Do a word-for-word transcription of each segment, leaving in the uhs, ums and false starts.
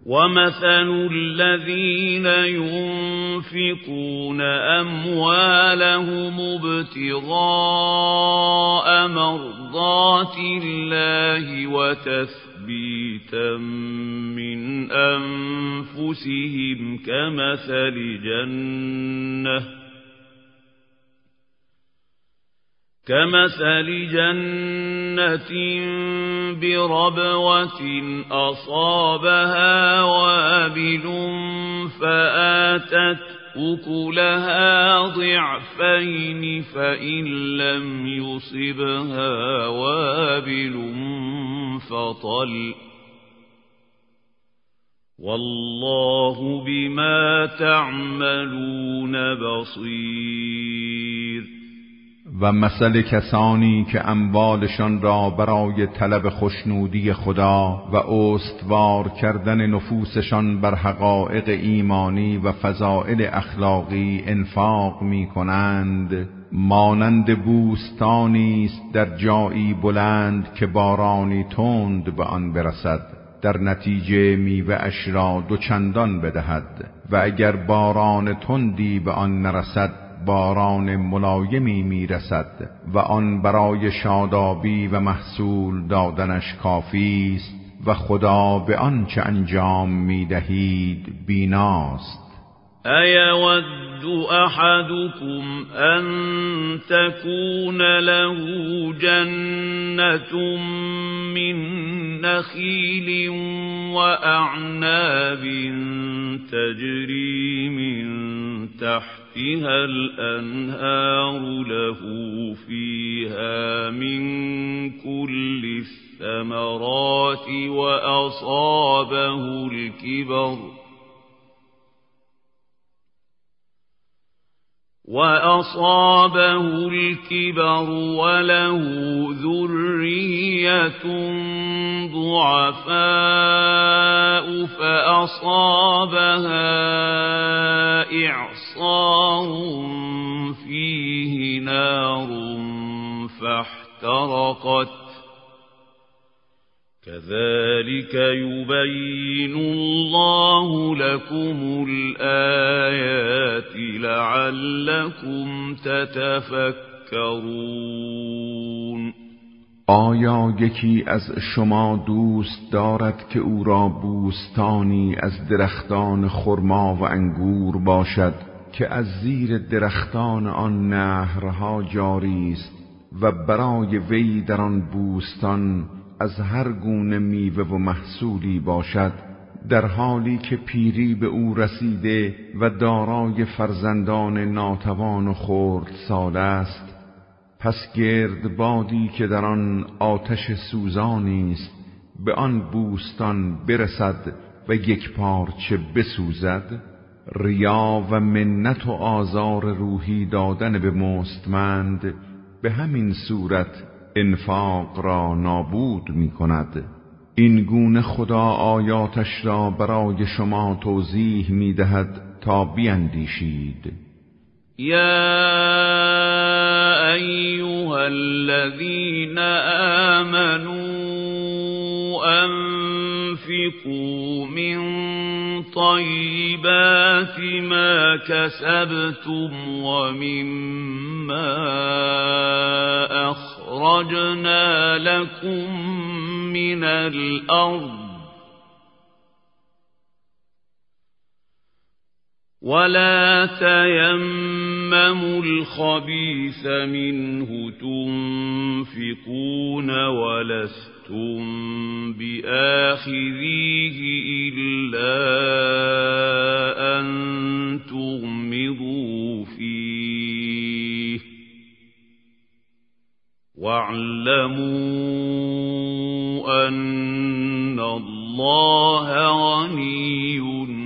ومثل الذين ينفقون أموالهم ابتغاء مرضات الله وتثبيتا من أنفسهم كمثل جنة كمثل جنة بربوة أصابها وابل فآتت أكلها ضعفين فإن لم يصبها وابل فطل والله بما تعملون بصير. و مثل کسانی که اموالشان را برای طلب خوشنودی خدا و استوار کردن نفوسشان بر حقایق ایمانی و فضائل اخلاقی انفاق می کنند مانند بوستانی است در جایی بلند که بارانی تند به آن برسد، در نتیجه میوه اش را دوچندان بدهد و اگر باران تندی به آن نرسد باران ملایمی میرسد و آن برای شادابی و محصول دادنش کافی است و خدا به آنچه انجام میدهید بیناست. ایود احدکم ان تکون له جنة من نخیل واعناب تجری من تحت فيها الأنهار له فيها من كل الثمرات وأصابه الكبر وأصابه الكبر وله ذرية ضعفاء فأصابها إعصار فيه نار فاحترقت كذلك يبين الله لكم الآيات لعلكم تتفكرون. آیا یکی از شما دوست دارد که او را بوستانی از درختان خرما و انگور باشد که از زیر درختان آن نهرها جاری است و برای وی در آن بوستان از هر گونه میوه و محصولی باشد، در حالی که پیری به او رسیده و دارای فرزندان ناتوان و خردسال است؟ پس گردبادی که در آن آتش سوزانی است به آن بوستان برسد و یک پارچه بسوزد؟ ریا و منت و آزار روحی دادن به مستمند به همین صورت انفاق را نابود می کند. این گونه خدا آیاتش را برای شما توضیح می دهد تا بیندیشید. یا ایها الذین آمنوا انفقوا من طیبات ما کسبتم ومما أخرجنا لكم من الأرض ولا تيمموا الخبيث منه تنفقون ولستم بآخذيه إلا أن تغمضوا فيه واعلموا أن الله غني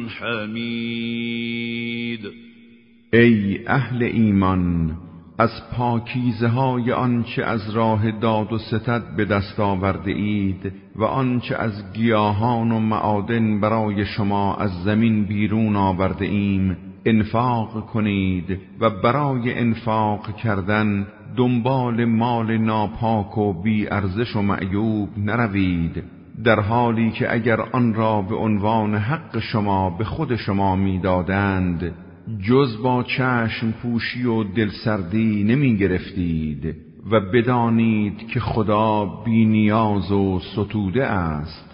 حمید. ای اهل ایمان، از پاکیزه های آنچه از راه داد و ستد به دست آورده اید و آنچه از گیاهان و معادن برای شما از زمین بیرون آورده ایم انفاق کنید و برای انفاق کردن دنبال مال ناپاک و بی ارزش و معیوب نروید در حالی که اگر آن را به عنوان حق شما به خود شما میدادند جز با چشم پوشی و دلسردی نمی گرفتید و بدانید که خدا بی نیاز و ستوده است.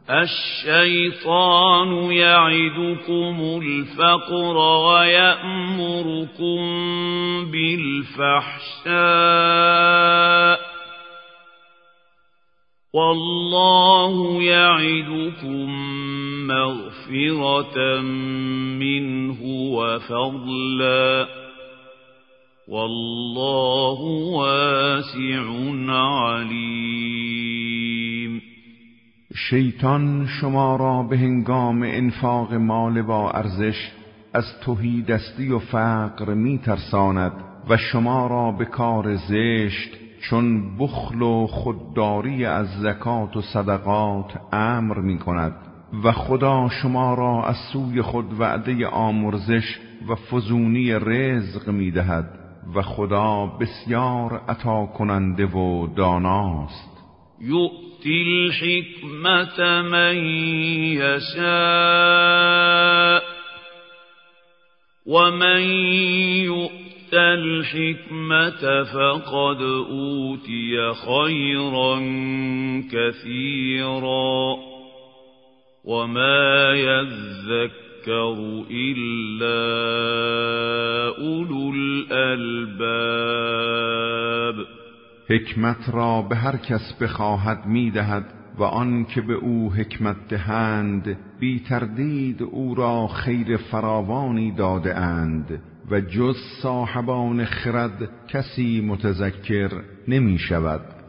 الشیطان یعدکم الفقر و یأمرکم بالفحشاء والله یعدکم مغفرة منه وفضلا والله واسع علیم. شیطان شما را به هنگام انفاق مال با ارزش از تهیدستی و فقر می ترساند و شما را به کار زشت چون بخل و خودداری از زکات و صدقات امر می کند و خدا شما را از سوی خود وعده آمرزش و فزونی رزق می دهد و خدا بسیار عطا کننده و داناست. یؤتی الحکمت من یشاء و من یؤت الحکمت فقد اوتی خیرا کثیرا و ما یذکر الا اولو الالباب. حکمت را به هر کس بخواهد میدهد و آن که به او حکمت دهند بی تردید او را خیر فراوانی داده اند و جز صاحبان خرد کسی متذکر نمی شود.